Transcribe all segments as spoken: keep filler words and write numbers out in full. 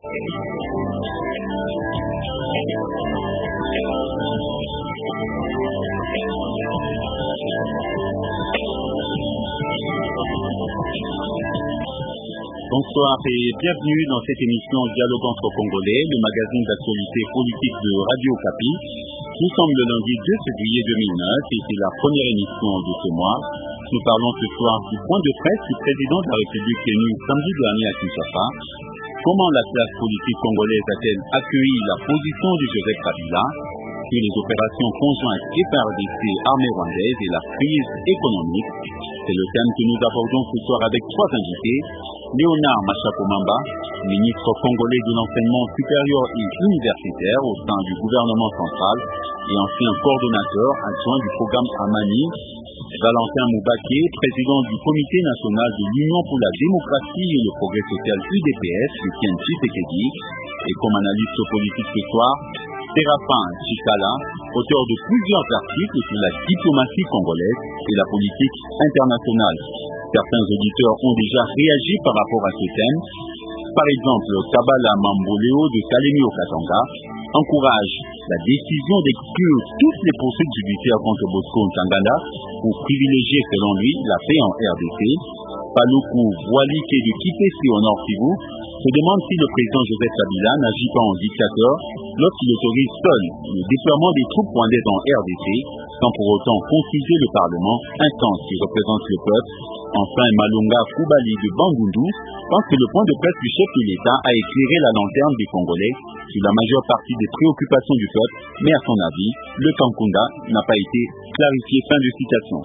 Bonsoir et bienvenue dans cette émission Dialogue entre Congolais, le magazine d'actualité politique de Radio Okapi. Nous sommes le lundi deux février deux mille neuf et c'est la première émission de ce mois. Nous parlons ce soir du point de presse du président de la République tenu samedi dernier à Kinshasa. Comment la classe politique congolaise a-t-elle accueilli la position de Joseph Kabila sur les opérations conjointes F A R D C armée rwandaise et la crise économique? C'est le thème que nous abordons ce soir avec trois invités. Léonard Machakomamba, ministre congolais de l'enseignement supérieur et universitaire au sein du gouvernement central et ancien coordonnateur adjoint du programme Amani. Valentin Moubaké, président du comité national de l'Union pour la démocratie et le progrès social U D P S, Etienne Tshisekedi, et comme analyste politique ce soir, Séraphin Chikala, auteur de plusieurs articles sur la diplomatie congolaise et la politique internationale. Certains auditeurs ont déjà réagi par rapport à ce thème. Par exemple, Kabala Mamboleo de Kalemi au Katanga encourage la décision d'exclure toutes les poursuites judiciaires contre Bosco Ntaganda pour privilégier, selon lui, la paix en R D C. Paluku Voilike de Kitesi au Nord Kivu se demande si le président Joseph Kabila n'agit pas en dictateur lorsqu'il autorise seul le déploiement des troupes rwandaises en R D C sans pour autant consulter le Parlement, instance qui représente le peuple. Enfin, Malunga Koubali de Bandundu pense que le point de presse du chef de l'État a éclairé la lanterne des Congolais sur la majeure partie des préoccupations du peuple, mais à son avis, le Kankunda n'a pas été clarifié. Fin de citation.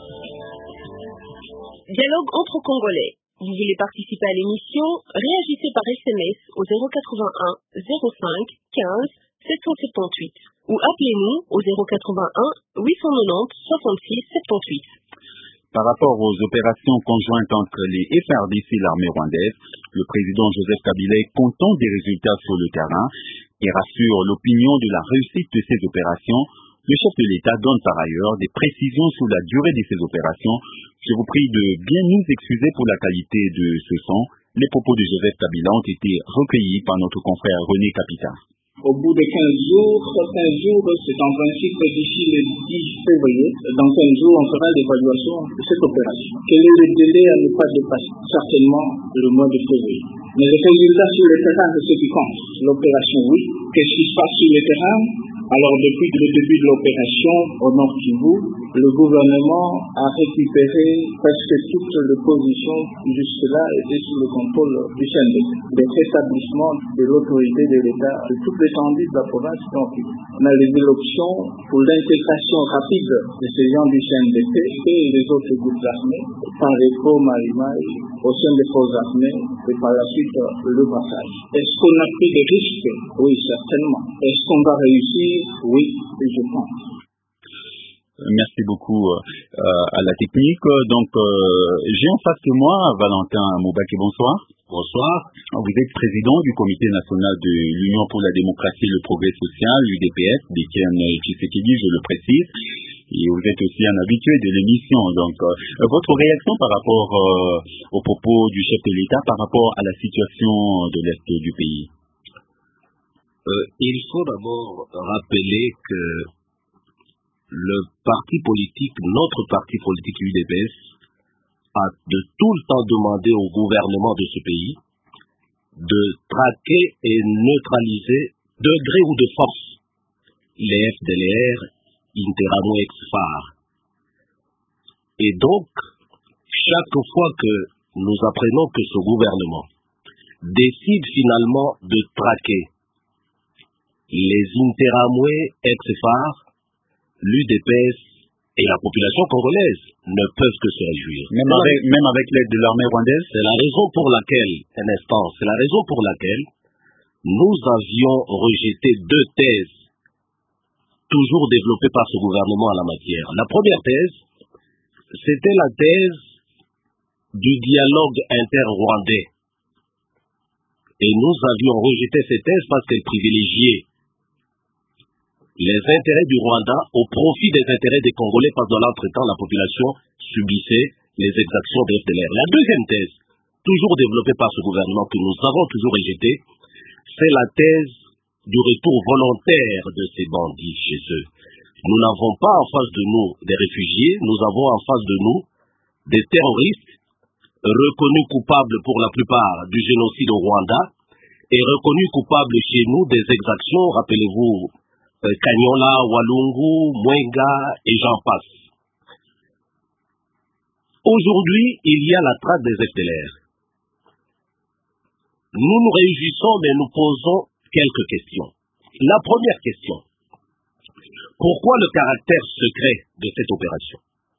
Dialogue entre Congolais. Vous voulez participer à l'émission? Réagissez par S M S au zéro quatre-vingt-un zéro cinq quinze sept cent soixante-dix-huit ou appelez-nous au zéro quatre-vingt-un huit cent quatre-vingt-dix soixante-six soixante-dix-huit. Par rapport aux opérations conjointes entre les F A R D C et l'armée rwandaise, le président Joseph Kabila est content des résultats sur le terrain et rassure l'opinion de la réussite de ces opérations. Le chef de l'État donne par ailleurs des précisions sur la durée de ces opérations. Je vous prie de bien nous excuser pour la qualité de ce son. Les propos de Joseph Kabila ont été recueillis par notre confrère René Capita. Au bout de quinze jours, quinze jours, c'est en principe d'ici le dix février. Dans quinze jours, on fera l'évaluation de cette opération. Quel est le délai à ne pas dépasser? Certainement le mois de février. Mais les résultats sur le terrain, c'est ce qui compte. L'opération, oui. Qu'est-ce qui se passe sur le terrain? Alors, depuis le début de l'opération au Nord Kivu, le gouvernement a récupéré presque toutes les positions qui jusque-là étaient sous le contrôle du C N D P. Le rétablissement de l'autorité de l'État de toute l'étendue de la province du Nord Kivu. On a levé l'option pour l'intégration rapide de ces gens du C N D P et les autres groupes armés par ECO, Marimai, au sein des forces armées et par la suite le passage. Est-ce qu'on a pris des risques? Oui, certainement. Est-ce qu'on va réussir? Oui, je pense. Merci beaucoup euh, à la technique. Donc, euh, j'ai en face de moi Valentin Moubaké, bonsoir. Bonsoir. Vous êtes président du comité national de l'Union pour la démocratie et le progrès social, U D P S, d'Etienne Tshisekedi, je le précise. Et vous êtes aussi un habitué de l'émission. Donc, euh, votre réaction par rapport euh, aux propos du chef de l'État, par rapport à la situation de l'Est du pays? euh, Il faut d'abord rappeler que le parti politique, notre parti politique U D P S, a de tout le temps demandé au gouvernement de ce pays de traquer et neutraliser de gré ou de force les F D L R, Interahamwe, F A R. Et donc, chaque fois que nous apprenons que ce gouvernement décide finalement de traquer les Interahamwe, F A R, l'U D P S et la population congolaise ne peuvent que se réjouir. Même avec, même avec l'aide de l'armée rwandaise? C'est la raison pour laquelle, un instant, c'est la raison pour laquelle nous avions rejeté deux thèses toujours développées par ce gouvernement en la matière. La première thèse, c'était la thèse du dialogue inter-rwandais. Et nous avions rejeté cette thèse parce qu'elle privilégiait les intérêts du Rwanda au profit des intérêts des Congolais, parce que dans l'entretemps, la population subissait les exactions des F D L R. La deuxième thèse, toujours développée par ce gouvernement, que nous avons toujours rejetée, c'est la thèse du retour volontaire de ces bandits chez eux. Nous n'avons pas en face de nous des réfugiés, nous avons en face de nous des terroristes reconnus coupables pour la plupart du génocide au Rwanda et reconnus coupables chez nous des exactions, rappelez-vous, euh, Kanyola, Walungu, Mwenga et j'en passe. Aujourd'hui, il y a la traque des F D L R. Nous nous réjouissons, mais nous posons quelques questions. La première question, pourquoi le caractère secret de cette opération?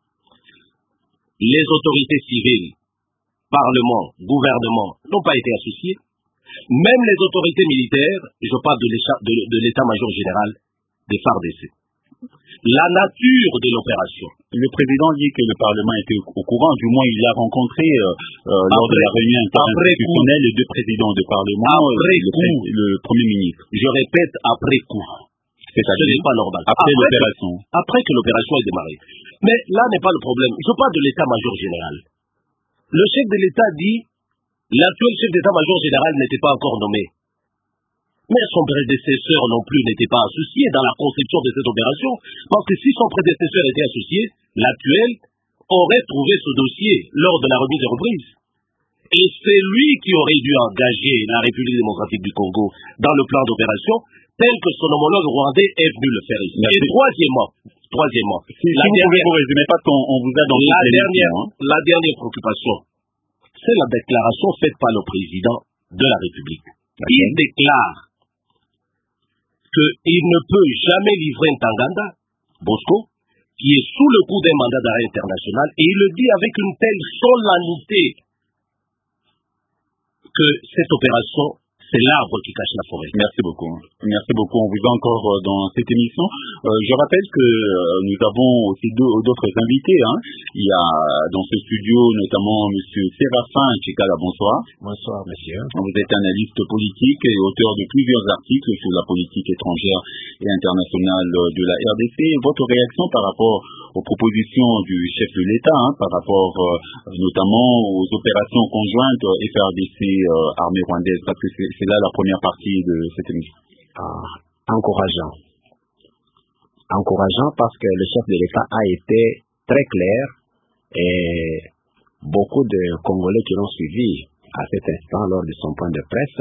Les autorités civiles, Parlement, gouvernement n'ont pas été associés. Même les autorités militaires, je parle de l'état-major général des F A R D C. La nature de l'opération. Le président dit que le Parlement était au courant, du moins il a rencontré euh, euh, lors de la réunion interinstitutionnelle les deux présidents du Parlement et le, coup, le Premier ministre. Je répète, après coup. Ce n'est pas normal. Après, après l'opération. Après que l'opération ait démarré. Mais là n'est pas le problème. Je parle de l'état-major général. Le chef de l'État dit, l'actuel chef d'état-major général n'était pas encore nommé. Mais son prédécesseur non plus n'était pas associé dans la conception de cette opération, parce que si son prédécesseur était associé, l'actuel aurait trouvé ce dossier lors de la remise et reprise. Et c'est lui qui aurait dû engager la République démocratique du Congo dans le plan d'opération, tel que son homologue rwandais est venu le faire ici. Merci. Et troisièmement, troisièmement, si, la si dernière, vous résumer pas qu'on on vous a dans la dernière, hein. la dernière préoccupation, c'est la déclaration faite par le président de la République. Okay. Il déclare qu'il ne peut jamais livrer un Ntaganda, Bosco, qui est sous le coup d'un mandat d'arrêt international, et il le dit avec une telle solennité que cette opération, c'est l'arbre qui cache la forêt. Merci beaucoup. Merci beaucoup. On vous a encore dans cette émission. Euh, je rappelle que euh, nous avons aussi d'autres invités. Hein. Il y a dans ce studio notamment M. Séraphin Tchekala. Bonsoir. Bonsoir, monsieur. Vous êtes analyste politique et auteur de plusieurs articles sur la politique étrangère et internationale de la R D C. Votre réaction par rapport aux propositions du chef de l'État, hein, par rapport euh, notamment aux opérations conjointes F R D C euh, armée rwandaise, parce que c'est C'est là la première partie de cette émission. Ah, encourageant. Encourageant parce que le chef de l'État a été très clair et beaucoup de Congolais qui l'ont suivi à cet instant lors de son point de presse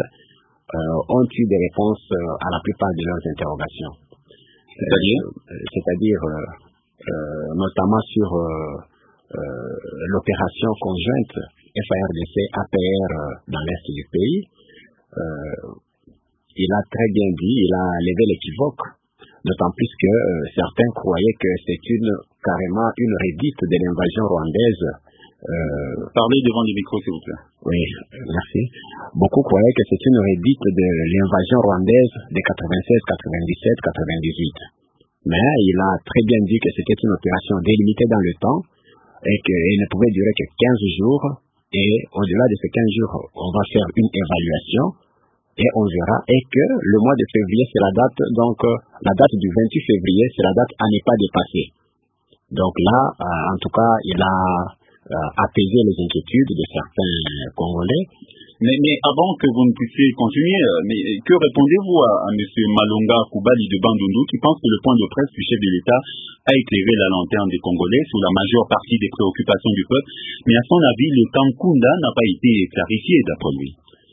euh, ont eu des réponses euh, à la plupart de leurs interrogations. C'est-à-dire euh, C'est-à-dire euh, euh, notamment sur euh, euh, l'opération conjointe F A R D C A P R euh, dans l'est du pays. Euh, il a très bien dit, il a levé l'équivoque, d'autant plus que euh, certains croyaient que c'est une carrément une redite de l'invasion rwandaise. Euh, Parlez devant les micros, s'il vous plaît. Oui, merci. Beaucoup croyaient que c'est une redite de l'invasion rwandaise de quatre-vingt-seize, quatre-vingt-dix-sept, quatre-vingt-dix-huit. Mais il a très bien dit que c'était une opération délimitée dans le temps et qu'elle ne pouvait durer que quinze jours. Et au-delà de ces quinze jours, on va faire une évaluation et on verra. Et que le mois de février, c'est la date, donc la date du vingt-huit février, c'est la date à ne pas dépasser. Donc là, euh, en tout cas, il a euh, apaisé les inquiétudes de certains Congolais. Mais, mais avant que vous ne puissiez continuer, mais que répondez-vous à, à M. Malonga Koubali de Bandundu qui pense que le point de presse du chef de l'État a éclairé la lanterne des Congolais sur la majeure partie des préoccupations du peuple, mais à son avis, le Kankunda n'a pas été clarifié d'après lui.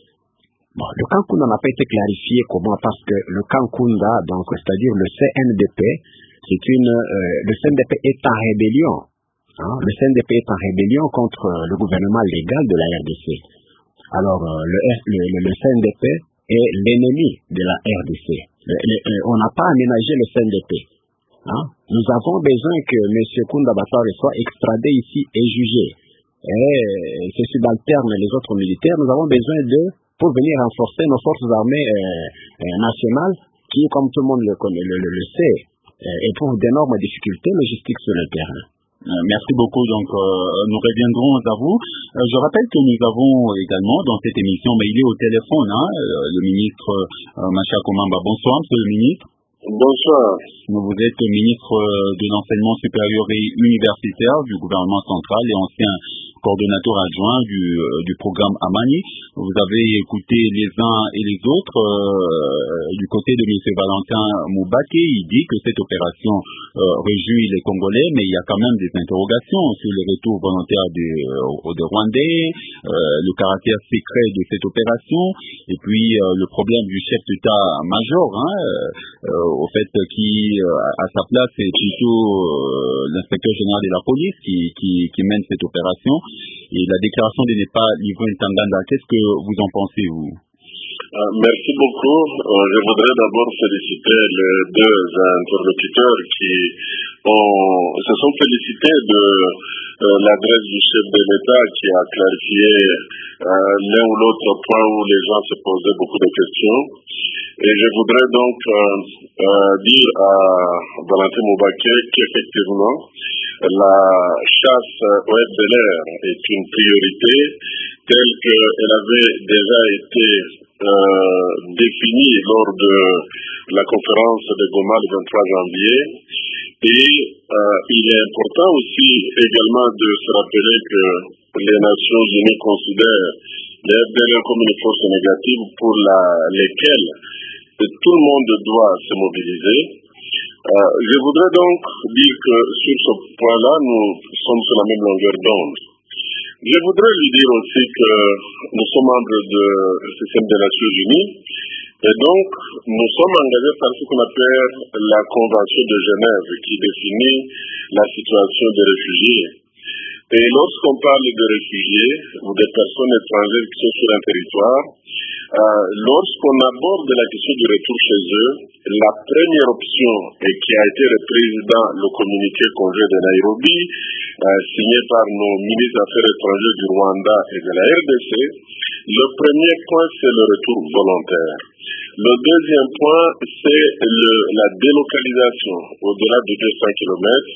Bon, le Kankunda n'a pas été clarifié comment? Parce que le Kankunda, donc c'est-à-dire le C N D P, c'est une, euh, le C N D P est en rébellion. Hein? Le C N D P est en rébellion contre le gouvernement légal de la R D C. Alors, euh, le, le, le, le C N D P est l'ennemi de la R D C. Le, le, on n'a pas aménagé le C N D P. Hein? Nous avons besoin que M. Kunda Bassare soit extradé ici et jugé. Et ce subalterne les autres militaires, nous avons besoin de, pour venir renforcer nos forces armées euh, euh, nationales, qui, comme tout le monde le, connaît, le, le, le sait, euh, éprouvent d'énormes difficultés logistiques sur le terrain. Merci beaucoup. Donc, euh, nous reviendrons à vous. Euh, je rappelle que nous avons également dans cette émission, mais il est au téléphone, hein, le ministre euh, Macha Komamba. Bonsoir, monsieur le ministre. Bonsoir. Vous êtes ministre de l'enseignement supérieur et universitaire du gouvernement central et ancien coordonnateur adjoint du, euh, du programme Amani. Vous avez écouté les uns et les autres. Euh, du côté de M. Valentin Moubaké, il dit que cette opération euh, réjouit les Congolais, mais il y a quand même des interrogations sur les retours volontaires des euh, de Rwandais, euh, le caractère secret de cette opération, et puis euh, le problème du chef d'état-major, hein, euh, au fait qui, euh, à sa place, est plutôt euh, l'inspecteur général de la police qui, qui, qui mène cette opération, et la déclaration de ne pas livrer Ntaganda. Qu'est-ce que vous en pensez, vous? Euh, merci beaucoup. Euh, je voudrais d'abord féliciter les deux interlocuteurs qui ont, se sont félicités de euh, l'adresse du chef de l'État qui a clarifié euh, l'un ou l'autre point où les gens se posaient beaucoup de questions. Et je voudrais donc euh, euh, dire à Valentin Moubaké qu'effectivement, la chasse au F D L R est une priorité telle qu'elle avait déjà été euh, définie lors de la conférence de Goma le vingt-trois janvier. Et euh, il est important aussi également de se rappeler que les Nations Unies considèrent les F D L R comme une force négative pour la, lesquelles tout le monde doit se mobiliser. Euh, je voudrais donc dire que sur ce point-là, nous sommes sur la même longueur d'onde. Je voudrais lui dire aussi que nous sommes membres du système des Nations Unies et donc nous sommes engagés par ce qu'on appelle la Convention de Genève qui définit la situation des réfugiés. Et lorsqu'on parle de réfugiés ou des personnes étrangères qui sont sur un territoire, euh, lorsqu'on aborde la question du retour chez eux, la première option, et qui a été reprise dans le communiqué conjoint de Nairobi, euh, signé par nos ministres des Affaires étrangères du Rwanda et de la R D C, le premier point, c'est le retour volontaire. Le deuxième point, c'est le, la délocalisation au-delà de deux cents kilomètres.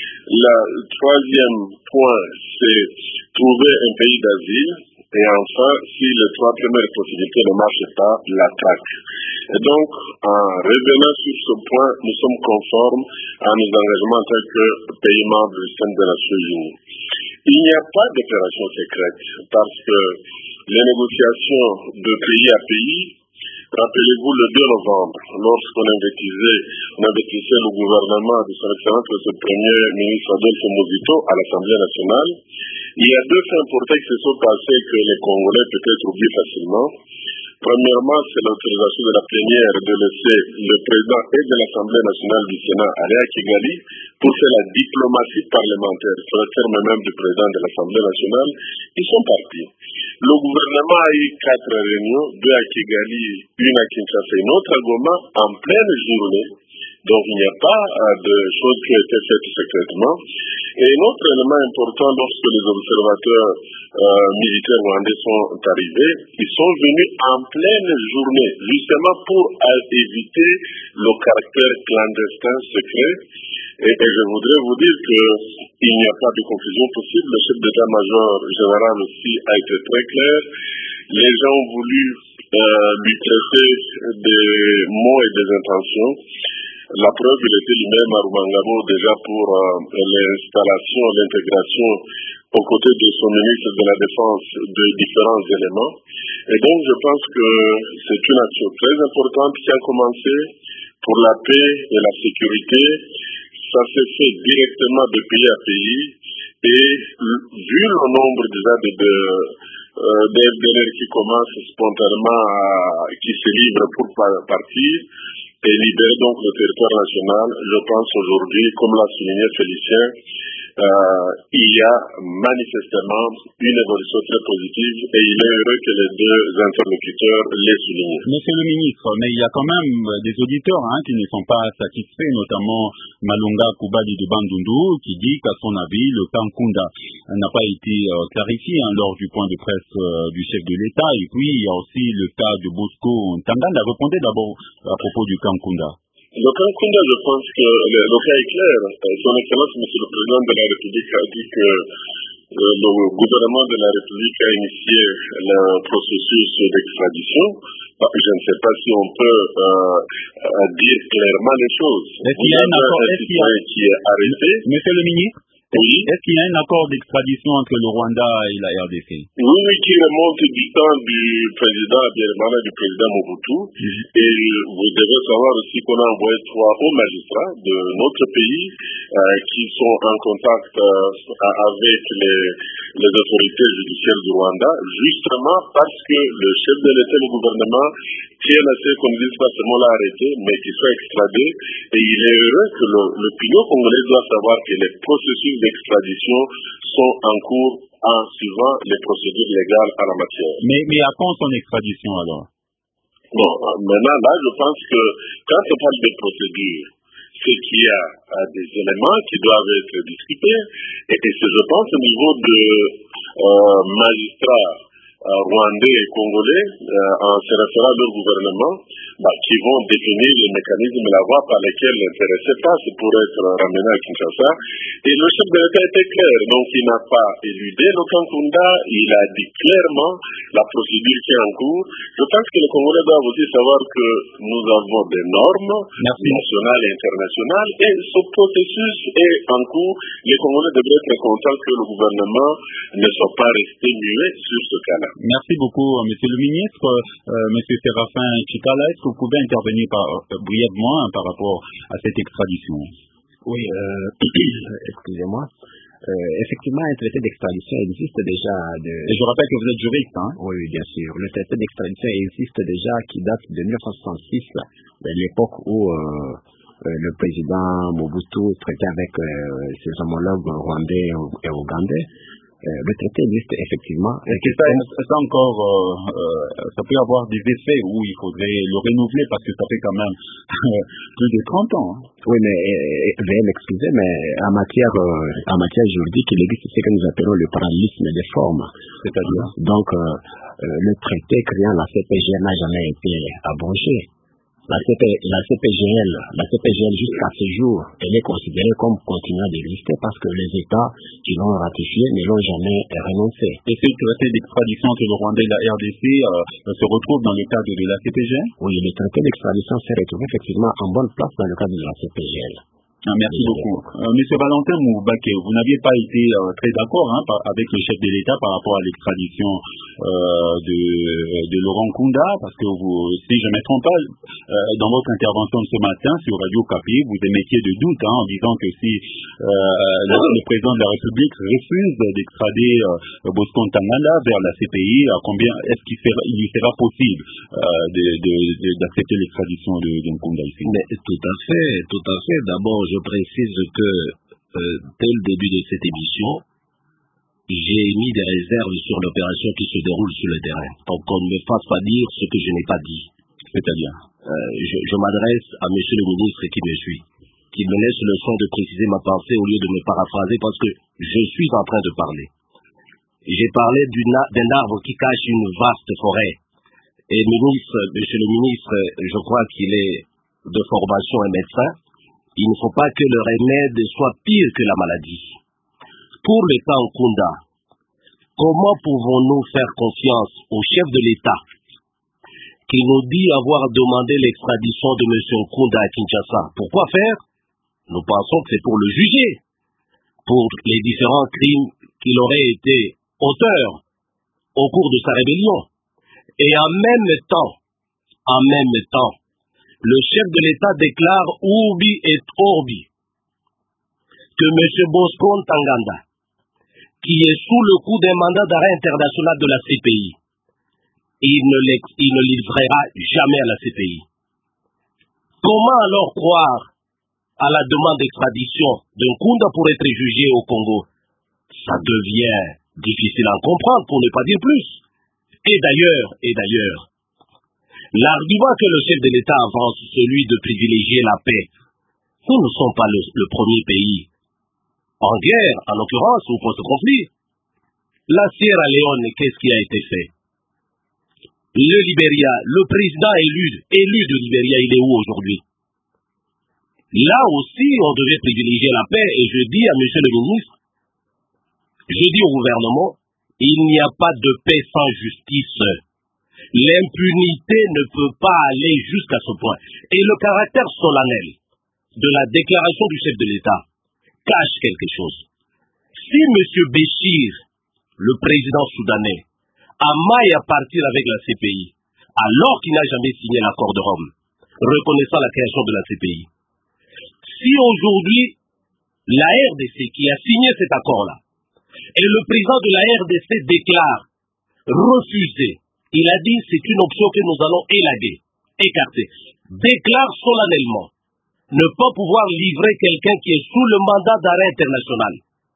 Le troisième point, c'est trouver un pays d'asile. Et enfin, si les trois premières possibilités ne marchent pas, la traque. Et donc, en revenant sur ce point, nous sommes conformes à nos engagements en tant que pays membre du système des Nations Unies. Il n'y a pas d'opération secrète parce que les négociations de pays à pays, rappelez-vous le deux novembre, lorsqu'on investissait, on investissait le gouvernement de son excellence, le premier ministre Adolphe Muzito à l'Assemblée nationale, il y a deux faits importants qui se sont passés que les Congolais peut-être oublient facilement. Premièrement, c'est l'autorisation de la plénière de laisser le président et de l'Assemblée nationale du Sénat aller à Kigali pour faire la diplomatie parlementaire, sur le terme même du président de l'Assemblée nationale. Ils sont partis. Le gouvernement a eu quatre réunions, deux à Kigali, une à Kinshasa et une autre à Goma, en pleine journée. Donc il n'y a pas euh, de choses qui ont été faites secrètement. Et un autre élément important, lorsque les observateurs euh, militaires rwandais sont arrivés, ils sont venus en pleine journée, justement pour éviter le caractère clandestin secret. Et, et je voudrais vous dire qu'il n'y a pas de confusion possible. Le chef d'état-major général aussi a été très clair. Les gens ont voulu euh, lui traiter des mots et des intentions. La preuve, il était lui-même à Rumangabo déjà pour euh, l'installation, l'intégration aux côtés de son ministre de la Défense de différents éléments. Et donc, je pense que c'est une action très importante qui a commencé pour la paix et la sécurité. Ça s'est fait directement de pays à pays. Et vu le nombre déjà de, de, euh, de F D L R qui commencent spontanément, à, qui se livrent pour partir, et libérer donc le territoire national, je pense aujourd'hui, comme l'a souligné Félicien, euh, il y a manifestement une évolution très positive et il est heureux que les deux interlocuteurs l'aient souligné. Monsieur le ministre, mais il y a quand même des auditeurs hein, qui ne sont pas satisfaits, notamment Malunga Koubadi de Bandundu, qui dit qu'à son avis, le camp Nkunda n'a pas été euh, clarifié hein, lors du point de presse euh, du chef de l'État. Et puis, il y a aussi le cas de Bosco Ntaganda. Répondez d'abord à propos du camp Nkunda. Le camp Nkunda, je pense que le, le cas est clair. Son Excellence, Monsieur le Président de la République, a dit que euh, le gouvernement de la République a initié le processus d'extradition. Je ne sais pas si on peut euh, dire clairement les choses. Est-ce qu'il y a un accord qui est arrêté? Monsieur le ministre, Oui. Est-ce qu'il y a un accord d'extradition entre le Rwanda et la R D C? Oui, oui, qui remonte du temps du président Habyarimana, du président Mobutu. Mm-hmm. Et vous devez savoir aussi qu'on a envoyé trois hauts magistrats de notre pays euh, qui sont en contact euh, avec les, les autorités judiciaires du Rwanda, justement parce que le chef de l'État et le gouvernement tiennent à ce qu'on ne dise pas seulement l'arrêté, mais qu'il soit extradé. Et il est heureux que le, le pignon congolais doit savoir que les processus d'extradition sont en cours en suivant les procédures légales en la matière. Mais, mais à quand son extradition alors? Bon, maintenant là, je pense que quand on parle de procédures, c'est qu'il y a euh, des éléments qui doivent être discutés. Et, et c'est, je pense, au niveau de euh, magistrats euh, rwandais et congolais, euh, en se référant à leur gouvernement, bah, qui vont définir les mécanismes et la voie par lesquels l'intéressé passe pour être ramené à Kinshasa. Et le chef de l'État était clair, donc il n'a pas éludé le Kankunda, il a dit clairement la procédure qui est en cours. Je pense que les Congolais doivent aussi savoir que nous avons des normes Merci. nationales et internationales, et ce processus est en cours. Les Congolais devraient être contents que le gouvernement ne soit pas resté muet sur ce cas-là. Merci beaucoup, Monsieur le ministre. Euh, Monsieur Séraphin Chikala, est-ce que vous pouvez intervenir par, euh, brièvement hein, par rapport à cette extradition? Oui, euh, excusez-moi. Euh, effectivement, un traité d'extradition existe déjà. De... Et je rappelle que vous êtes juriste, hein? Oui, oui, bien sûr. Le traité d'extradition existe déjà, qui date de mille neuf cent soixante-six, de l'époque où euh, euh, le président Mobutu traitait avec euh, ses homologues rwandais et ougandais. Euh, le traité existe effectivement. Est-ce que ça, ça encore, euh, euh, ça peut avoir des effets où il faudrait le renouveler parce que ça fait quand même plus de trente ans. Hein. Oui, mais euh, veuillez m'excuser, mais en matière, euh, en matière juridique, il existe ce que nous appelons le parallélisme des formes. C'est-à-dire euh, Donc, euh, euh, le traité créant la C P G L n'a jamais été abrogé. La, C P, la C P G L, la C P G L jusqu'à ce jour, elle est considérée comme continuant d'exister parce que les États qui l'ont ratifié ne l'ont jamais renoncé. Et ce traité d'extradition entre le Rwanda et la R D C euh, se retrouve dans le cadre de la C P G L? Oui, le traité d'extradition s'est retrouvé effectivement en bonne place dans le cadre de la C P G L. Ah, merci beaucoup. Euh, Monsieur Valentin Moubake, vous n'aviez pas été euh, très d'accord hein, par, avec le chef de l'État par rapport à l'extradition euh, de, de Laurent Nkunda, parce que vous, si je ne me trompe pas, euh, dans votre intervention de ce matin sur Radio Okapi, vous émettiez de doutes hein, en disant que si euh, le, le président de la République refuse d'extrader euh, Bosco Ntaganda vers la C P I, à combien est-ce qu'il sera, il lui sera possible euh, de, de, de, d'accepter l'extradition de, de Nkunda ici? Mais tout à fait, tout à fait. D'abord, je précise que euh, dès le début de cette émission, j'ai émis des réserves sur l'opération qui se déroule sur le terrain. Donc qu'on ne me fasse pas dire ce que je n'ai pas dit. C'est-à-dire euh, je, je m'adresse à monsieur le ministre qui me suit, qui me laisse le soin de préciser ma pensée au lieu de me paraphraser parce que je suis en train de parler. J'ai parlé d'un arbre qui cache une vaste forêt. Et ministre, monsieur le ministre, je crois qu'il est de formation un médecin. Il ne faut pas que le remède soit pire que la maladie. Pour le cas Nkunda, comment pouvons-nous faire confiance au chef de l'État qui nous dit avoir demandé l'extradition de M. Nkunda à Kinshasa? Pourquoi faire? Nous pensons que c'est pour le juger, pour les différents crimes qu'il aurait été auteur au cours de sa rébellion. Et en même temps, en même temps, le chef de l'État déclare Urbi et Orbi que M. Bosco Ntaganda, qui est sous le coup d'un mandat d'arrêt international de la C P I, il ne, il ne livrera jamais à la C P I. Comment alors croire à la demande d'extradition de Nkunda pour être jugé au Congo? Ça devient difficile à comprendre, pour ne pas dire plus. Et d'ailleurs, et d'ailleurs, l'argument que le chef de l'État avance, celui de privilégier la paix, nous ne sommes pas le, le premier pays en guerre, en l'occurrence, ou post-conflit. La Sierra Leone, qu'est-ce qui a été fait? Le Libéria, le président élu, élu de Libéria, il est où aujourd'hui? Là aussi, on devait privilégier la paix, et je dis à monsieur le ministre, je dis au gouvernement, il n'y a pas de paix sans justice. L'impunité ne peut pas aller jusqu'à ce point. Et le caractère solennel de la déclaration du chef de l'État cache quelque chose. si M. Béchir, le président soudanais, a maille à partir avec la C P I, alors qu'il n'a jamais signé l'accord de Rome, reconnaissant la création de la C P I, si aujourd'hui, la R D C qui a signé cet accord-là, et le président de la R D C déclare refuser, il a dit c'est une option que nous allons élaguer, écarter, déclare solennellement ne pas pouvoir livrer quelqu'un qui est sous le mandat d'arrêt international.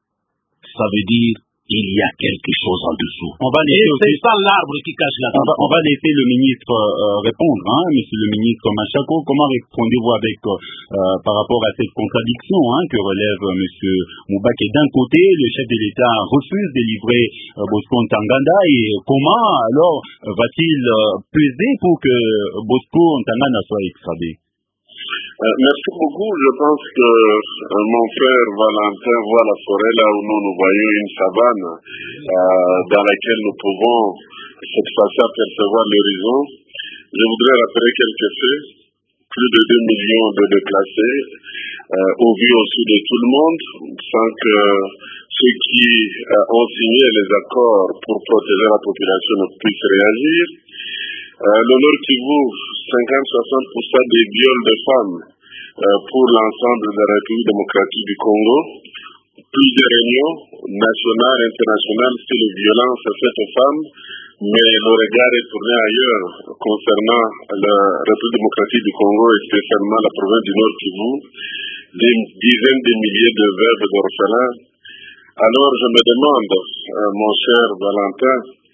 Ça veut dire il y a quelque chose en dessous. On va laisser Et aussi... c'est ça l'arbre qui cache la on va, on va laisser le ministre euh, répondre, hein, monsieur le ministre Machako. Comment répondez-vous avec euh, par rapport à cette contradiction hein, que relève euh, monsieur Moubake? D'un côté, le chef de l'État refuse de livrer euh, Bosco Ntaganda, et comment alors va-t-il euh, peser pour que Bosco Ntaganda soit extradé? Euh, merci beaucoup. Je pense que euh, mon frère Valentin voit la forêt là où nous nous voyons une savane euh, dans laquelle nous pouvons cette fois-ci apercevoir l'horizon. Je voudrais rappeler quelques faits. Plus de deux millions de déplacés, euh, au vu aussi de tout le monde, sans que ceux qui euh, ont signé les accords pour protéger la population ne puissent réagir. Euh, le Nord Kivu, cinquante à soixante pour cent des viols de femmes euh, pour l'ensemble de la République démocratique du Congo. Plusieurs réunions nationales et internationales sur les violences faites aux femmes, mais le regard est tourné ailleurs concernant la République démocratique du Congo et spécialement la province du Nord Kivu, des dizaines de milliers de veuves et d'orphelins. Alors je me demande, euh, mon cher Valentin,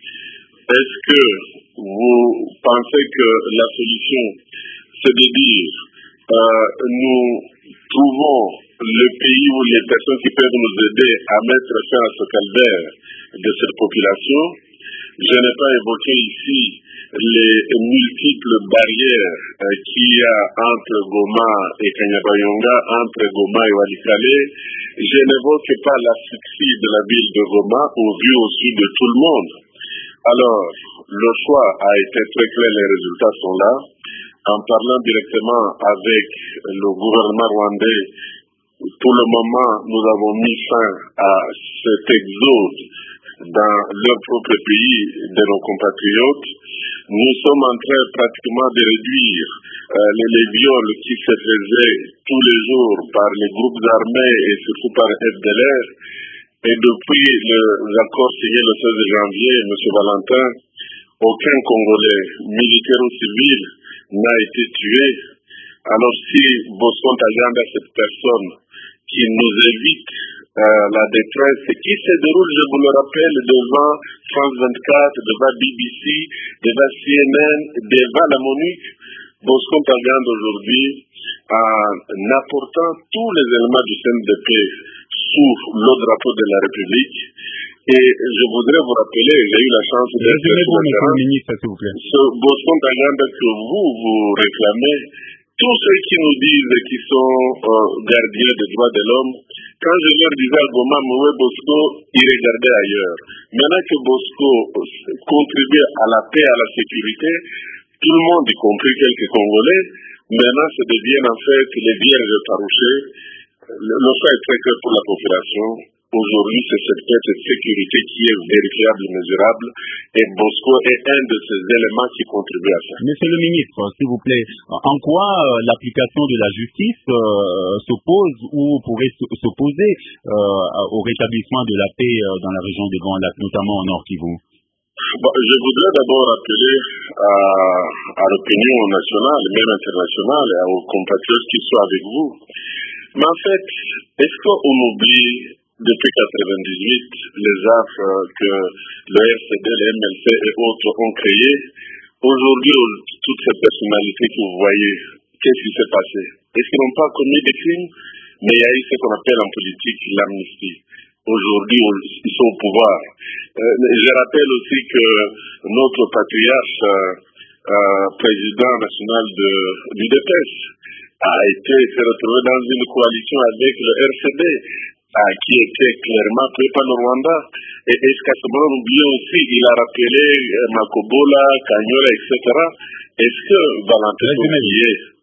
est-ce que vous pensez que la solution, c'est de dire euh, nous trouvons le pays où les personnes qui peuvent nous aider à mettre fin à ce calvaire de cette population? Je n'ai pas évoqué ici les multiples barrières euh, qu'il y a entre Goma et Kanyabayonga, entre Goma et Walikale. Je n'évoque pas l'asphyxie de la ville de Goma au vu aussi de tout le monde. Alors, le choix a été très clair, les résultats sont là. En parlant directement avec le gouvernement rwandais, pour le moment, nous avons mis fin à cet exode dans leur propre pays de nos compatriotes. Nous sommes en train pratiquement de réduire euh, les, les viols qui se faisaient tous les jours par les groupes armés et surtout par F D L R. Et depuis les accords signés le seize janvier, M. Valentin, aucun Congolais, militaire ou civil, n'a été tué. Alors si Bosco Ntaganda, cette personne qui nous évite euh, la détresse, qui se déroule, je vous le rappelle, devant France vingt-quatre, devant B B C, devant C N N, devant la MONUC, Bosco Ntaganda aujourd'hui, en apportant tous les éléments du C N D P sous le drapeau de la République. Et je voudrais vous rappeler, j'ai eu la chance d'être sur le terrain, ce Bosco Ntaganda que vous, vous réclamez, tous ceux qui nous disent qu'ils sont euh, gardiens des droits de l'homme, quand je leur disais à Goma, Moué Bosco, ils regardaient ailleurs. Maintenant que Bosco contribue à la paix, à la sécurité, tout le monde, y compris quelques Congolais, maintenant se deviennent en fait les vierges effarouchées. Le, le fait est très clair pour la population. Aujourd'hui, c'est cette paix, cette sécurité qui est vérifiable, mesurable, et Bosco est un de ces éléments qui contribuent à ça. Monsieur le ministre, s'il vous plaît, en quoi euh, l'application de la justice euh, s'oppose ou pourrait s'opposer euh, au rétablissement de la paix euh, dans la région des Grands Lacs, notamment au Nord Kivu? Bon, je voudrais d'abord appeler à, à l'opinion nationale, même internationale, et aux compatriotes qui sont avec vous. Mais en fait, est-ce qu'on oublie depuis quatre-vingt-dix-huit, les affres que le R C D, le M L C et autres ont créées? Aujourd'hui, toutes ces personnalités que vous voyez, qu'est-ce qui s'est passé? Est-ce qu'ils n'ont pas commis des crimes? Mais il y a eu ce qu'on appelle en politique l'amnistie. Aujourd'hui, ils sont au pouvoir. Euh, je rappelle aussi que notre patriarche, euh, euh, président national de l'U D P S, a été s'est retrouvé dans une coalition avec le R C D, ah, qui était clairement pris par le Rwanda. Et est-ce qu'à ce moment, oublié aussi, il a rappelé euh, Makobola, Kanyola, et cetera. Est-ce que Valentin Oublié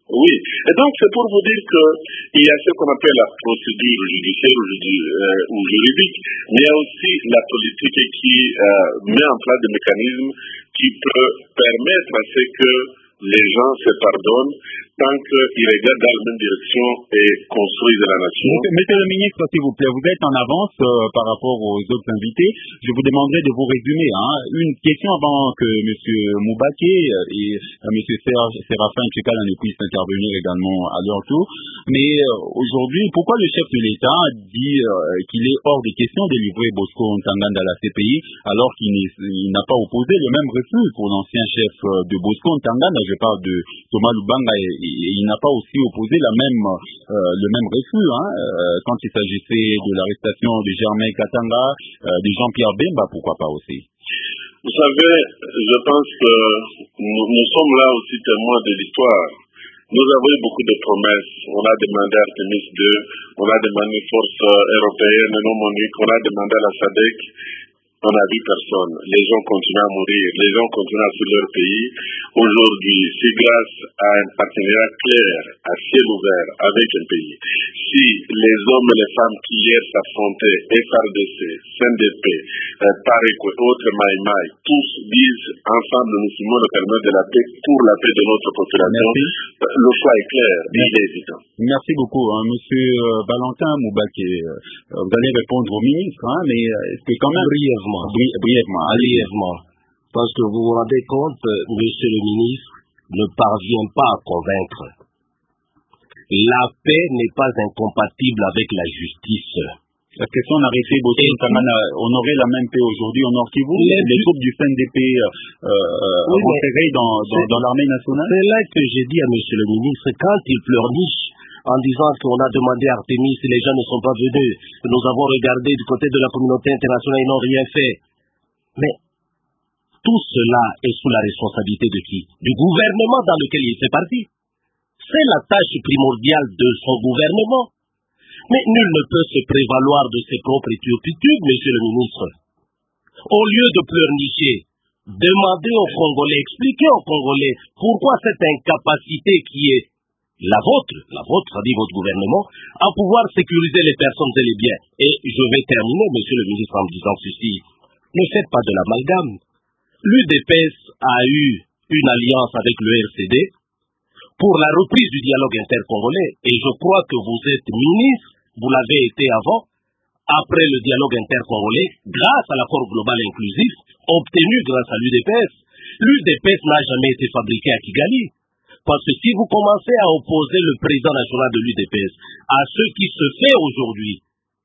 Oui, et donc c'est pour vous dire qu'il y a ce qu'on appelle la procédure judiciaire ou, euh, ou juridique, mais il y a aussi la politique qui euh, met en place des mécanismes qui peuvent permettre à ce que les gens se pardonnent tant qu'ils regardent dans la même direction et construisent la nation. Monsieur le ministre, s'il vous plaît, vous êtes en avance euh, par rapport aux autres invités. Je vous demanderai de vous résumer. Hein. Une question avant que monsieur Moubaké et euh, monsieur Serge Séraphin Tchekala ne puissent intervenir également à leur tour. Mais euh, aujourd'hui, pourquoi le chef de l'État dit euh, qu'il est hors de question de livrer Bosco Ntaganda à la C P I alors qu'il n'a pas opposé le même refus pour l'ancien chef de Bosco Ntaganda? Je parle de Thomas Lubanga et Et il n'a pas aussi opposé la même, euh, le même refus hein, euh, quand il s'agissait de l'arrestation de Germain Katanga, euh, de Jean-Pierre Bemba, pourquoi pas aussi. Vous savez, je pense que nous, nous sommes là aussi témoins de l'histoire. Nous avons eu beaucoup de promesses. On a demandé à Artemis deux, on a demandé force européenne non monique, on a demandé à la S A D C. On n'a vu personne. Les gens continuent à mourir. Les gens continuent à fuir leur pays. Aujourd'hui, c'est grâce à un partenariat clair, à ciel ouvert, avec un pays. Si les hommes et les femmes qui hier s'affrontaient, F R D C, C N D P, euh, Pareco, autres Maïmaï, tous disent ensemble, nous signons le permis de la paix pour la paix de notre population. Merci. Le choix est clair, mais il est évident. Merci beaucoup, hein, Monsieur euh, Valentin Moubaké. Euh, vous allez répondre au ministre, hein, mais est-ce que quand même brièvement. Bri brièvement, brièvement, parce que vous vous rendez compte, monsieur le ministre ne parvient pas à convaincre. La paix n'est pas incompatible avec la justice. Parce que si on arrêtait Bosco Ntaganda, on aurait la même paix aujourd'hui au Nord Kivu. Les, les troupes du C N D P euh, oui, rentreraient dans, dans, dans l'armée nationale. C'est là que j'ai dit à monsieur le ministre, quand il pleurniche en disant qu'on a demandé à Artemis et les gens ne sont pas venus, nous avons regardé du côté de la communauté internationale, ils n'ont rien fait. Mais tout cela est sous la responsabilité de qui? Du gouvernement dans lequel il fait partie. C'est la tâche primordiale de son gouvernement. Mais nul ne peut se prévaloir de ses propres turpitudes, monsieur le ministre. Au lieu de pleurnicher, demandez aux Congolais, expliquez aux Congolais pourquoi cette incapacité qui est la vôtre, la vôtre, c'est-à-dire votre gouvernement, à pouvoir sécuriser les personnes et les biens. Et je vais terminer, monsieur le ministre, en disant ceci. Ne faites pas de l'amalgame. L'U D P S a eu une alliance avec le R C D pour la reprise du dialogue intercongolais. Et je crois que vous êtes ministre, vous l'avez été avant, après le dialogue intercongolais, grâce à l'accord global inclusif, obtenu grâce à l'U D P S. L'U D P S n'a jamais été fabriqué à Kigali. Parce que si vous commencez à opposer le président national de l'U D P S à ce qui se fait aujourd'hui,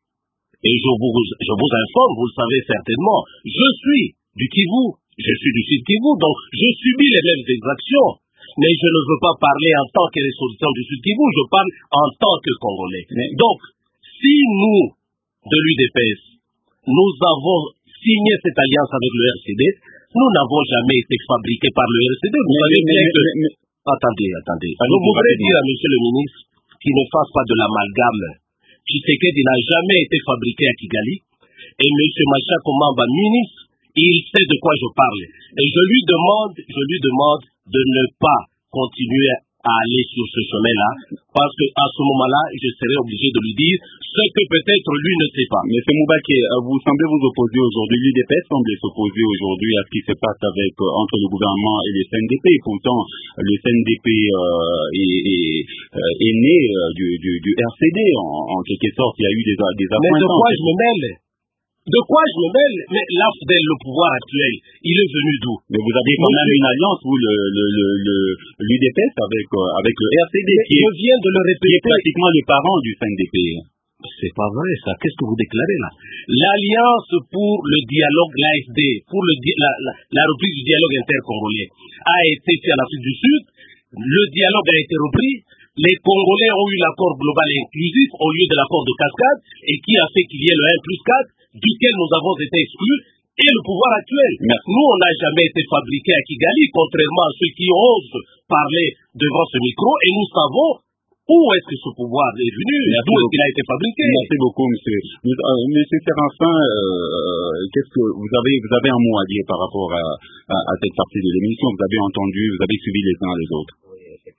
et je vous, je vous informe, vous le savez certainement, je suis du Kivu, je suis du Sud Kivu, donc je subis les mêmes exactions. Mais je ne veux pas parler en tant que ressortissant du Sud Kivu, je parle en tant que Congolais. Donc, si nous, de l'U D P S, nous avons signé cette alliance avec le R C D, nous n'avons jamais été fabriqués par le R C D. Vous mais, savez mais, bien mais, que... mais, mais, Attendez, attendez. Je voudrais dire à monsieur le ministre qu'il ne fasse pas de l'amalgame. Tshisekedi n'a jamais été fabriqué à Kigali. Et monsieur Machako Mamba, ministre, il sait de quoi je parle. Et je lui demande, je lui demande de ne pas continuer à aller sur ce chemin-là, parce qu'à ce moment-là, je serai obligé de lui dire ce que peut-être lui ne sait pas. Monsieur Moubaké, vous semblez vous opposer aujourd'hui, l'U D P S semble s'opposer aujourd'hui à ce qui se passe avec, euh, entre le gouvernement et le C N D P. Pourtant, le C N D P euh, est, est, euh, est né euh, du, du, du R C D, en, en quelque sorte, il y a eu des, des affrontements. Mais de quoi je me mêle? De quoi je me mêle? Mais l'A F D E L, le pouvoir actuel, il est venu d'où? Mais vous avez quand même une alliance, vous, le, le, le, le, l'U D P S avec, euh, avec le R C D, qui est, je viens de le répéter, qui est pratiquement les parents du C N D P. C'est pas vrai, ça. Qu'est-ce que vous déclarez là? L'Alliance pour le dialogue, l'A F D, pour le, la, la, la reprise du dialogue intercongolais, a été fait en Afrique du Sud. Le dialogue a été repris. Les Congolais ont eu l'accord global et inclusif au lieu de l'accord de cascade, et qui a fait qu'il y ait le un plus quatre, duquel nous avons été exclus, et le pouvoir actuel. Merci. Nous, on n'a jamais été fabriqués à Kigali, contrairement à ceux qui osent parler devant ce micro, et nous savons où est-ce que ce pouvoir est venu, d'où est-ce qu'il a été fabriqué. Merci beaucoup, monsieur. Euh, monsieur Séraphin, euh, qu'est-ce que vous avez, vous avez un mot à dire par rapport à, à, à cette partie de l'émission? Vous avez entendu, vous avez suivi les uns les autres. Oui, effectivement.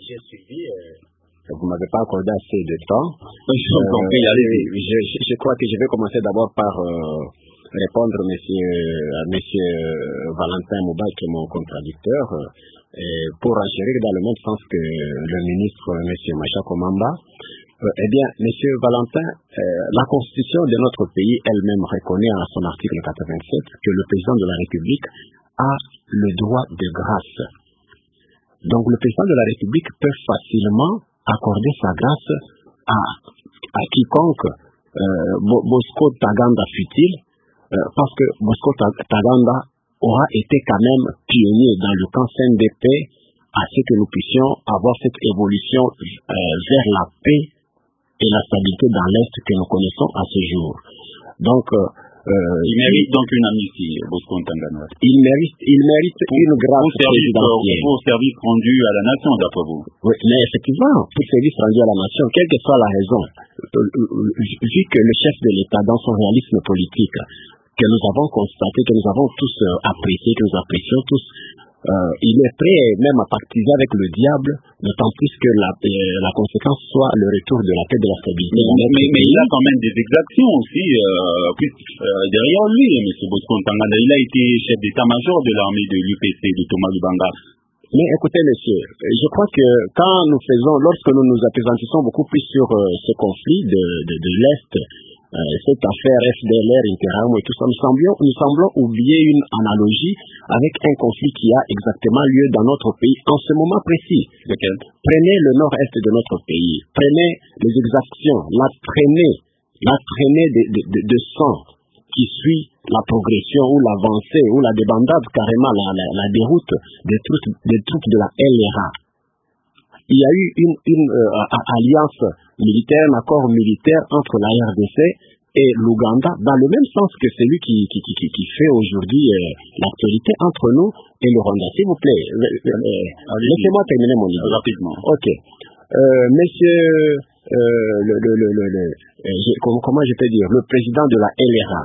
j'ai suivi. Euh, vous ne m'avez pas accordé assez de temps. Je, euh, je, je crois que je vais commencer d'abord par euh, répondre à monsieur, à monsieur Valentin Mouba, qui est mon contradicteur, euh, pour enchérir dans le même sens que le ministre, monsieur Machako Mamba. Euh, eh bien, monsieur Valentin, euh, la Constitution de notre pays elle-même reconnaît en son article quatre-vingt-sept que le président de la République a le droit de grâce. Donc, le président de la République peut facilement accorder sa grâce à, à quiconque euh, Bosco Taganda fut-il, euh, parce que Bosco Taganda aura été quand même pionnier dans le camp C N D P à ce que nous puissions avoir cette évolution euh, vers la paix et la stabilité dans l'Est que nous connaissons à ce jour. Donc, euh, Euh, il mérite donc une amnistie, Bosco Ntaganda. Il mérite, il mérite pour, une grâce présidentielle. Pour service rendu à la nation, d'après vous. Oui, mais effectivement, pour service rendu à la nation, quelle que soit la raison, vu que le chef de l'État, dans son réalisme politique, que nous avons constaté, que nous avons tous euh, apprécié, que nous apprécions tous, Euh, il est prêt même à pactiser avec le diable, d'autant plus que la, euh, la conséquence soit le retour de la paix, de la stabilité. Mais, mais, mais il a quand même des exactions aussi euh, puis, euh, derrière lui, M. Bosco Ntaganda. Il a été chef d'état-major de l'armée de l'U P C de Thomas Lubanga. Mais écoutez, monsieur, je crois que quand nous faisons, lorsque nous nous appesantissons beaucoup plus sur euh, ce conflit de, de, de l'Est, euh, cette affaire F D L R, Interarmo et tout ça, nous semblons, nous semblons oublier une analogie avec un conflit qui a exactement lieu dans notre pays en ce moment précis. Lequel? Prenez le nord-est de notre pays, prenez les exactions, la traînée, la traînée de, de, de, de sang qui suit la progression ou l'avancée ou la débandade, carrément la, la, la déroute des troupes, des troupes de la L R A. Il y a eu une, une euh, alliance militaire, un accord militaire entre la R D C et l'Ouganda, dans le même sens que celui qui, qui, qui, qui fait aujourd'hui euh, l'actualité entre nous et le Rwanda. S'il vous plaît, euh, euh, laissez-moi terminer mon idée. Rapidement. Ok. Euh, monsieur, euh, le, le, le, le, le, je, comment, comment je peux dire, le président de la L R A,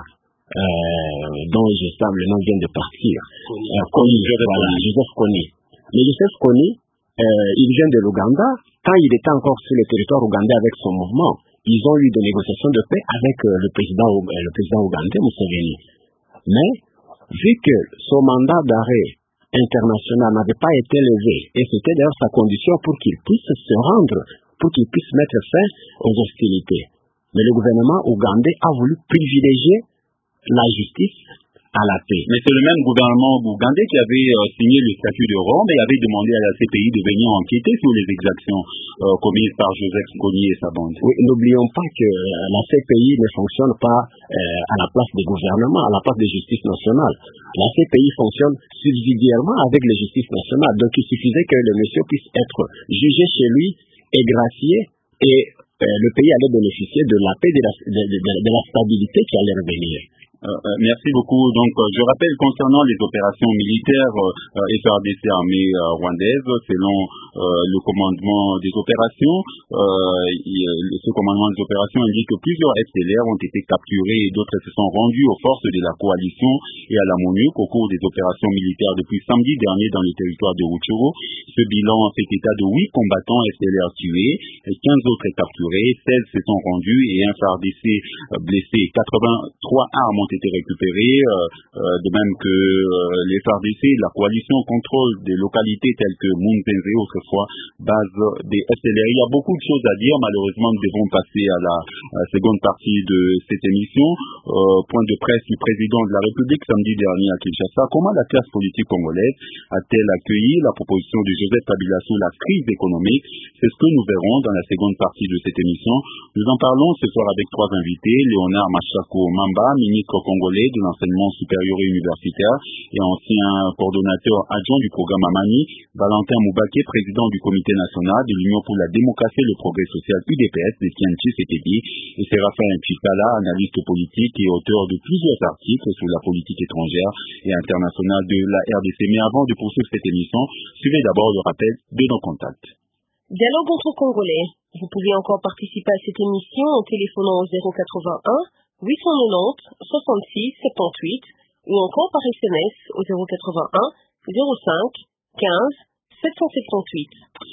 euh, dont je sais le nom vient de partir, euh, Kony, voilà, Joseph Kony. Mais Joseph Kony, euh, il vient de l'Ouganda. Quand il était encore sur le territoire ougandais avec son mouvement, ils ont eu des négociations de paix avec euh, le président, euh, le président ougandais, Museveni. Mais, vu que son mandat d'arrêt international n'avait pas été levé, et c'était d'ailleurs sa condition pour qu'il puisse se rendre, pour qu'il puisse mettre fin aux hostilités. Mais le gouvernement ougandais a voulu privilégier la justice à la paix. Mais c'est le même gouvernement ougandais qui avait euh, signé le statut de Rome et avait demandé à la C P I de venir enquêter sur les exactions euh, commises par Joseph Kony et sa bande. Oui, n'oublions pas que euh, la C P I ne fonctionne pas euh, à la place des gouvernements, à la place de justice nationale. La C P I fonctionne subsidiairement avec la justice nationale. Donc il suffisait que le monsieur puisse être jugé chez lui et gracié et euh, le pays allait bénéficier de la paix, de la, de, de, de, de la stabilité qui allait revenir. Euh, euh, merci beaucoup. Donc, euh, je rappelle concernant les opérations militaires euh, F R D C armée euh, rwandaise, selon euh, le commandement des opérations, euh, il, ce commandement des opérations indique que plusieurs F D L R ont été capturés et d'autres se sont rendus aux forces de la coalition et à la MONUC au cours des opérations militaires depuis samedi dernier dans le territoire de Rutshuru. Ce bilan fait état de huit combattants F D L R tués, et quinze autres capturés, seize se sont rendus et un F R D C euh, blessé. quatre-vingt-trois armes ont été récupérées, euh, euh, de même que euh, les F R D C, la coalition contrôle des localités telles que Munzenze, autrefois base des F D L R. Il y a beaucoup de choses à dire, malheureusement nous devons passer à la, à la seconde partie de cette émission. Euh, point de presse du président de la République samedi dernier à Kinshasa. Comment la classe politique congolaise a-t-elle accueilli la proposition de Joseph Kabila sur la crise économique? C'est ce que nous verrons dans la seconde partie de cette émission. Nous en parlons ce soir avec trois invités: Léonard Machako Mamba, ministre congolais de l'enseignement supérieur et universitaire et ancien coordonnateur adjoint du programme Amani; Valentin Moubaké, président du comité national de l'Union pour la démocratie et le progrès social U D P S de Kianchi C T B; et Séraphin Chikala, analyste politique et auteur de plusieurs articles sur la politique étrangère et internationale de la R D C. Mais avant de poursuivre cette émission, suivez d'abord le rappel de nos contacts. Dialogue entre Congolais. Vous pouvez encore participer à cette émission en téléphonant au zéro quatre-vingt-un huit cent quatre-vingt-dix soixante-six soixante-dix-huit ou encore par S M S au zéro quatre-vingt-un zéro cinq quinze sept cent soixante-dix-huit.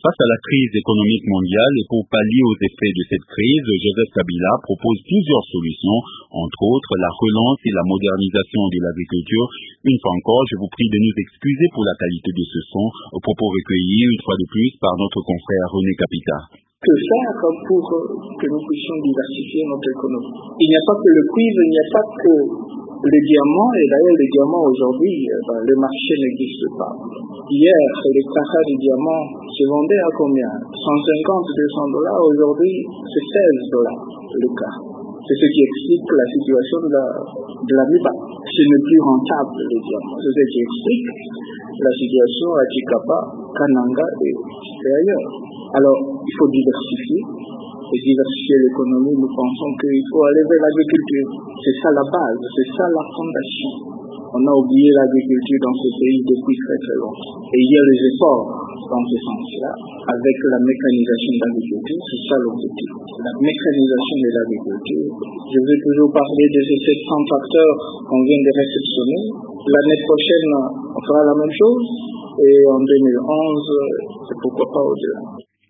face à la crise économique mondiale et pour pallier aux effets de cette crise, Joseph Kabila propose plusieurs solutions, entre autres la relance et la modernisation de l'agriculture. Une fois encore, je vous prie de nous excuser pour la qualité de ce son, aux propos recueillis une fois de plus par notre confrère René Capita. Que faire pour que nous puissions diversifier notre économie? Il n'y a pas que le cuivre, il n'y a pas que le diamant, et d'ailleurs le diamant aujourd'hui, ben, le marché n'existe pas. Hier, les carats du diamant se vendaient à combien? cent cinquante, deux cents dollars, aujourd'hui c'est seize dollars le cas. C'est ce qui explique la situation de la, de la M I B A. Ce n'est plus rentable le diamant. C'est ce qui explique la situation à Chikapa, Kananga et, et ailleurs. Alors, il faut diversifier. Et diversifier l'économie, nous pensons qu'il faut aller vers l'agriculture. C'est ça la base, c'est ça la fondation. On a oublié l'agriculture dans ce pays depuis très très longtemps. Et il y a les efforts dans ce sens-là, avec la mécanisation de l'agriculture, c'est ça l'objectif. La mécanisation de l'agriculture. Je vais toujours parler de ces sept cents tracteurs qu'on vient de réceptionner. L'année prochaine, on fera la même chose. Et en deux mille onze, c'est pourquoi pas au-delà.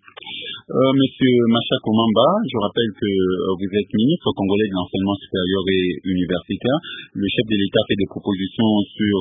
Euh, Monsieur Macha Komamba, je rappelle que euh, vous êtes ministre congolais de l'enseignement supérieur et universitaire. Le chef de l'État fait des propositions sur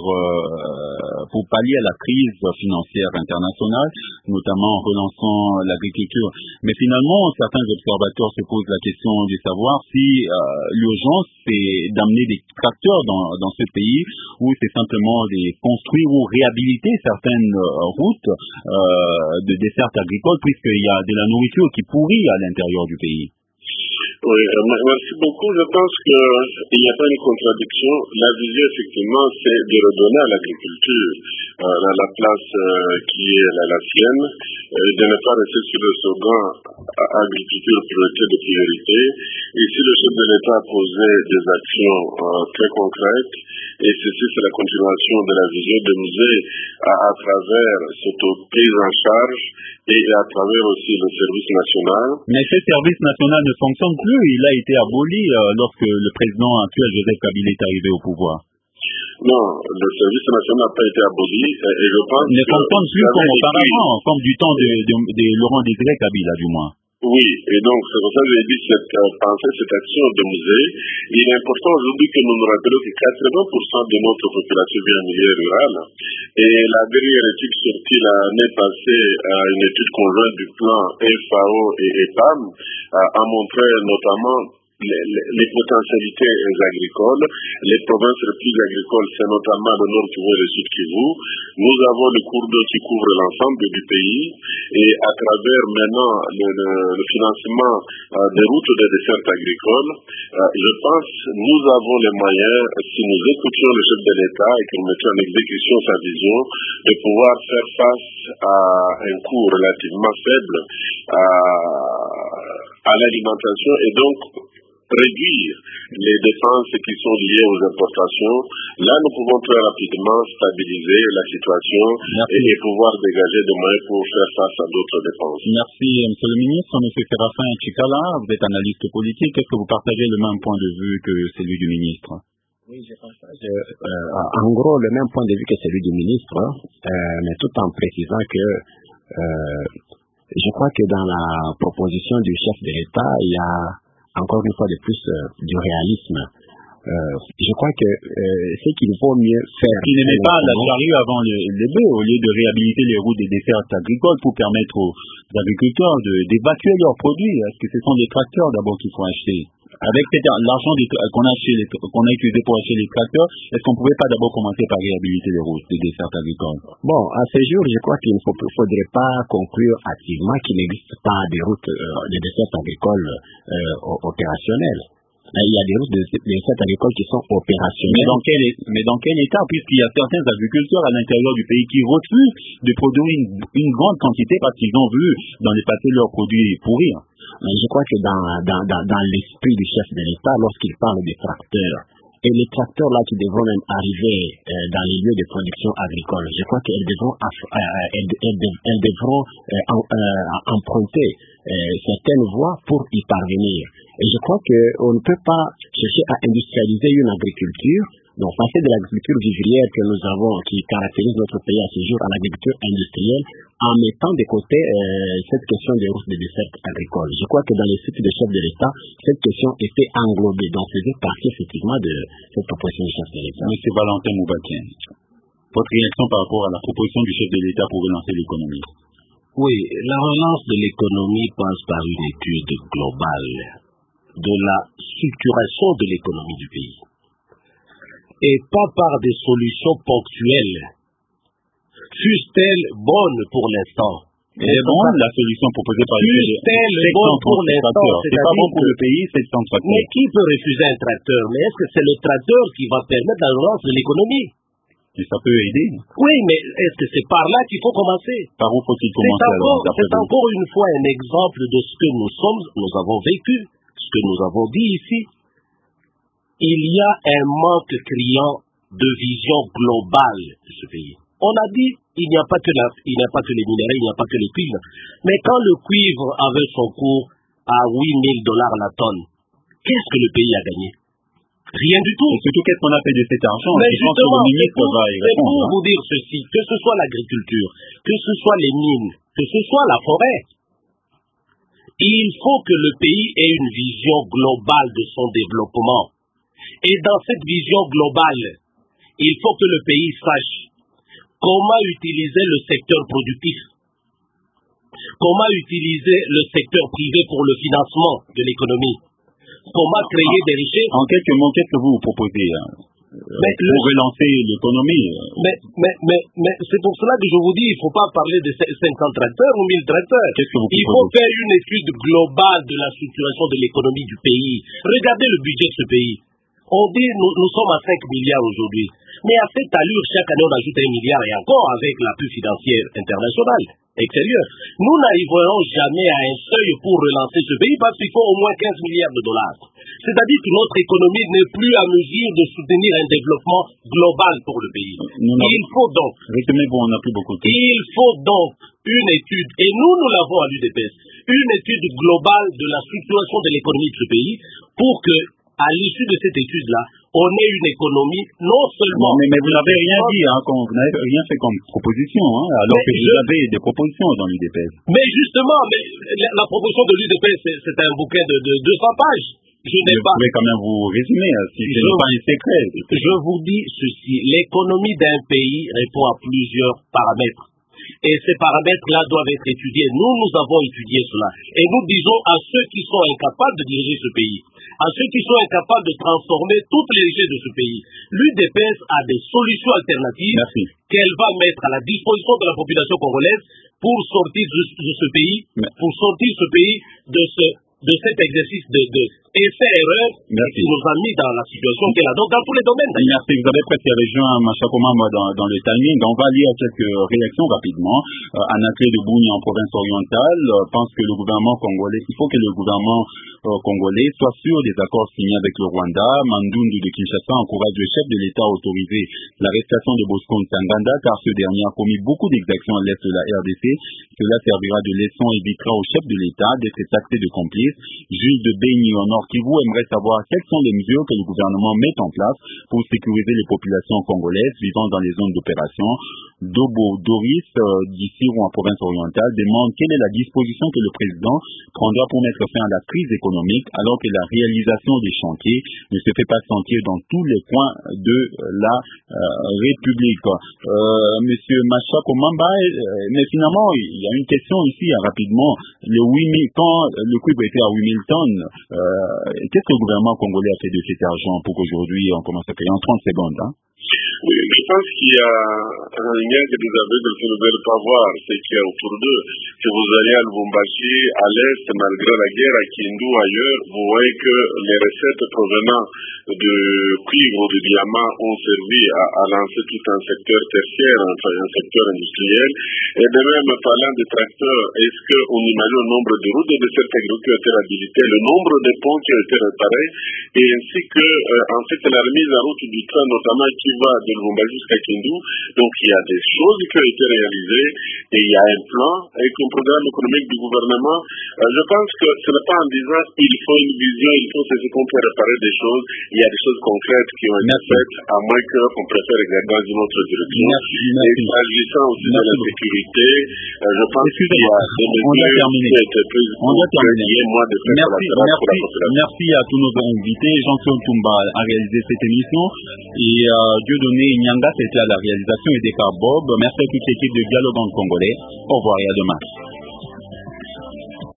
euh, pour pallier à la crise financière internationale, notamment en relançant l'agriculture. Mais finalement, certains observateurs se posent la question de savoir si euh, l'urgence c'est d'amener des tracteurs dans, dans ce pays, ou c'est simplement de construire ou réhabiliter certaines euh, routes euh, de desserte agricole, puisqu'il y a de la nourriture qui pourrit à l'intérieur du pays. Oui, merci beaucoup. Je pense qu'il n'y a pas une contradiction. La vision, effectivement, c'est de redonner à l'agriculture euh, la, la place euh, qui est la, la sienne, euh, de ne pas rester sur le slogan agriculture, priorité de priorité. Ici, le chef de l'État a posé des actions euh, très concrètes, et ceci, c'est la continuation de la vision de musée à, à travers cette prise en charge et à travers aussi le service national. Mais ce service national ne fonctionne plus. Il a été aboli euh, lorsque le président actuel, Joseph Kabila, est arrivé au pouvoir. Non, le service national n'a pas été aboli, et je pense ne que... Ne fonctionne plus comme auparavant, comme du temps de, de, de Laurent Désiré Kabila, du moins. Oui, et donc c'est pour ça que j'ai dit cette euh, pensée, cette action de musée. Il est important aujourd'hui que nous nous rappelions que quatre-vingts pour cent de notre population vit en milieu rural. Et la dernière étude sortie l'année passée, euh, une étude conjointe du plan F A O et E P A M, euh, a montré notamment Les, les, les potentialités agricoles. Les provinces les plus agricoles, c'est notamment le Nord Kivu et le Sud Kivu. Nous avons le cours d'eau qui couvre l'ensemble du pays, et à travers maintenant le, le, le financement euh, des routes de desserte agricole, euh, je pense nous avons les moyens, si nous écoutions le chef de l'État et que nous mettions en exécution sa vision, de pouvoir faire face à un coût relativement faible à, à l'alimentation, et donc réduire les dépenses qui sont liées aux importations. Là, nous pouvons très rapidement stabiliser la situation et, et pouvoir dégager des moyens pour faire face à d'autres dépenses. Merci, Monsieur le ministre. Monsieur Séraphin Chikala, vous êtes analyste politique. Est-ce que vous partagez le même point de vue que celui du ministre? Oui, je partage euh, en gros le même point de vue que celui du ministre, euh, mais tout en précisant que euh, je crois que dans la proposition du chef de l'État, il y a encore une fois de plus euh, du réalisme. Euh, je crois que euh, ce qu'il vaut mieux faire... Il n'aimait pas la charrue avant le, le bœuf, au lieu de réhabiliter les routes des dessertes agricoles pour permettre aux agriculteurs de, d'évacuer leurs produits. Est-ce que ce sont des tracteurs d'abord qu'il faut acheter? Avec l'argent qu'on a, acheté, qu'on a utilisé pour acheter les tracteurs, est-ce qu'on ne pouvait pas d'abord commencer par réhabiliter les routes des dessertes agricoles? Bon, à ce jour, je crois qu'il ne faut, faudrait pas conclure activement qu'il n'existe pas des routes euh, de dessertes agricoles euh, opérationnelles. Il y a des routes de dessertes agricoles qui sont opérationnelles. Mais dans quel, mais dans quel état? Puisqu'il y a certains agriculteurs à l'intérieur du pays qui refusent de produire une, une grande quantité parce qu'ils ont vu dans les passés leurs produits pourrir. Mais je crois que dans, dans, dans, dans l'esprit du chef de l'État, lorsqu'il parle des tracteurs, et les tracteurs là qui devront même arriver euh, dans les lieux de production agricole, je crois qu'elles devront, euh, elles, elles, elles devront euh, en, euh, emprunter euh, certaines voies pour y parvenir. Et je crois qu'on ne peut pas chercher à industrialiser une agriculture, donc passer de l'agriculture vivrière que nous avons, qui caractérise notre pays à ce jour, à l'agriculture industrielle, en mettant de côté euh, cette question des routes de dessert agricole. Je crois que dans les sites de chef de l'État, cette question était englobée, donc faisait partie effectivement de cette proposition du chef de l'État. Monsieur Valentin Moubakien, votre réaction par rapport à la proposition du chef de l'État pour relancer l'économie? Oui, la relance de l'économie passe par une étude globale de la structuration de l'économie du pays et pas par des solutions ponctuelles, fussent-elles bonnes pour l'instant. C'est bon, la solution proposée par le fussent-elles bonnes pour l'instant, c'est pas bon pour le pays, c'est le centre. Mais qui peut refuser un tracteur? Mais est-ce que c'est le tracteur qui va permettre la relance de l'économie? Et ça peut aider. Oui, mais est-ce que c'est par là qu'il faut commencer? Par où faut-il commencer? C'est encore, c'est encore une fois un exemple de ce que nous sommes, nous avons vécu, ce que nous avons dit ici. Il y a un manque criant de vision globale de ce pays. On a dit, il n'y a pas que la, il n'y a pas que les minéraux, il n'y a pas que le cuivre. Mais quand le cuivre avait son cours à huit mille dollars la tonne, qu'est-ce que le pays a gagné? Rien du tout. Et surtout, qu'est-ce qu'on a fait de cet argent? Mais je pense que le ministre va y répondre. C'est pour hein. vous dire ceci, que ce soit l'agriculture, que ce soit les mines, que ce soit la forêt, il faut que le pays ait une vision globale de son développement. Et dans cette vision globale, il faut que le pays sache comment utiliser le secteur productif, comment utiliser le secteur privé pour le financement de l'économie, comment créer des richesses. En quelques mots, qu'est-ce que vous vous proposez hein, mais pour le... relancer l'économie? Mais, mais, mais, mais c'est pour cela que je vous dis, il ne faut pas parler de cinq cents tracteurs ou mille tracteurs. Qu'est-ce que vous il faut faire une étude globale de la structuration de l'économie du pays. Regardez le budget de ce pays. On dit nous, nous sommes à cinq milliards aujourd'hui. Mais à cette allure, chaque année, on ajoute un milliard et encore avec l'appui financier international extérieur. Nous n'arriverons jamais à un seuil pour relancer ce pays parce qu'il faut au moins quinze milliards de dollars. C'est-à-dire que notre économie n'est plus à mesure de soutenir un développement global pour le pays. Nous il faut donc... Retenez-vous, on n'a plus beaucoup de temps. Il faut donc une étude, et nous, nous l'avons à l'U D P S, une étude globale de la structuration de l'économie de ce pays pour que à l'issue de cette étude-là, on ait une économie non seulement... Non, mais, mais vous n'avez rien dit, hein, quand vous n'avez rien fait comme proposition, hein, alors mais que vous je... avez des propositions dans l'U D P S. Mais justement, mais la, la proposition de l'U D P S, c'est un bouquet de, de deux cents pages. Je n'ai pas... Vous pouvez quand même vous résumer, hein, si ce n'est pas un secret. Je vous dis ceci, l'économie d'un pays répond à plusieurs paramètres. Et ces paramètres-là doivent être étudiés. Nous, nous avons étudié cela. Et nous disons à ceux qui sont incapables de diriger ce pays, à ceux qui sont incapables de transformer toutes les richesses de ce pays, l'U D P S a des solutions alternatives qu'elle va mettre à la disposition de la population congolaise pour sortir de, de ce pays, Merci. pour sortir ce pays de ce... de cet exercice de, de essai-erreur qui nous a mis dans la situation qu'elle a, donc dans tous les domaines. Merci, vous avez presque rejoint Machako Mamba dans, dans le timing. On va lire quelques réactions rapidement. Euh, Anaké de Bouni en province orientale euh, pense que le gouvernement congolais, il faut que le gouvernement euh, congolais soit sûr des accords signés avec le Rwanda. Mandundu de Kinshasa encourage le chef de l'État à autoriser l'arrestation de Bosco Ntaganda car ce dernier a commis beaucoup d'exactions à l'est de la R D C. Cela servira de leçon et évitera au chef de l'État d'être taxé de complice. Jules de Béni au Nord Kivu aimerait savoir quelles sont les mesures que le gouvernement met en place pour sécuriser les populations congolaises vivant dans les zones d'opération. Dobo Doris, euh, d'ici ou en province orientale, demande quelle est la disposition que le président prendra pour mettre fin à la crise économique alors que la réalisation des chantiers ne se fait pas sentir dans tous les coins de la euh, République. Euh, Monsieur Machako Mamba, euh, mais finalement, il y a une question ici hein, rapidement. Le huit mille, quand le cuivre était à huit mille tonnes, euh, qu'est-ce que le gouvernement congolais a fait de cet argent pour qu'aujourd'hui on commence à payer en trente secondes hein? Oui, je pense qu'il y a un lien que les aveugles ne veulent pas voir, c'est qu'il y a autour d'eux. Si vous allez à Lubumbashi, à l'Est, malgré la guerre, à Kindu, ailleurs, vous voyez que les recettes provenant de cuivre ou de diamant ont servi à, à lancer tout un secteur tertiaire, enfin un secteur industriel. Et de même, parlant des tracteurs, est-ce qu'on imagine le nombre de routes et de cercles qui ont été réhabilités, le nombre de ponts qui ont été réparés, et ainsi que, euh, en fait, la remise en route du train, notamment qui va de Lubumbashi jusqu'à Kindu. Donc, il y a des choses qui ont été réalisées, et il y a un plan avec un programme économique du gouvernement. Euh, je pense que ce n'est pas en disant il faut une vision, il faut c'est ce qu'on peut réparer des choses. Il y a des choses concrètes qui ont été Merci. faites, à moins qu'on préfère regarder dans une autre direction. Merci, Et merci. s'agissant aussi Merci de la beaucoup. sécurité, euh, je pense qu'il y Excusez-moi, a des on doit mesures terminer. qui ont été prises On pour doit qu'il terminer. y ait moins de frais Merci, collatéraux pour la merci, population. merci à tous nos invités. Jean-Claude Tumba a réalisé cette émission et euh, Dieudonné Nyanga, c'était à la réalisation et des Bob. Merci à toute l'équipe de Dialogue en Congolais. Au revoir et à demain.